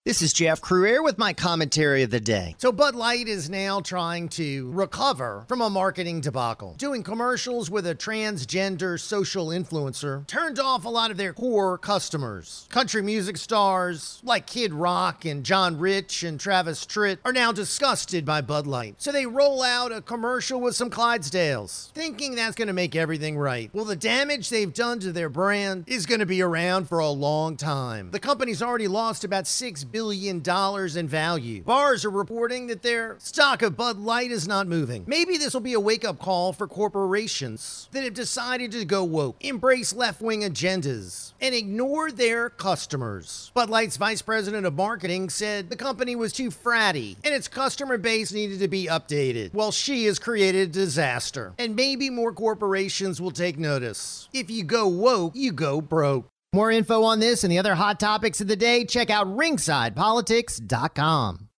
This is Jeff Cruier with my commentary of the day. So Bud Light is now trying to recover from a marketing debacle. Doing commercials with a transgender social influencer turned off a lot of their core customers. Country music stars like Kid Rock and John Rich and Travis Tritt are now disgusted by Bud Light. So they roll out a commercial with some Clydesdales, thinking that's going to make everything right. Well, the damage they've done to their brand is going to be around for a long time. The company's already lost about $6 billion in value. Bars are reporting that their stock of Bud Light is not moving. Maybe this will be a wake-up call for corporations that have decided to go woke, embrace left-wing agendas, and ignore their customers. Bud Light's vice president of marketing said the company was too fratty and its customer base needed to be updated. Well, she has created a disaster, and maybe more corporations will take notice. If you go woke, you go broke. More info on this and the other hot topics of the day, check out ringsidepolitics.com.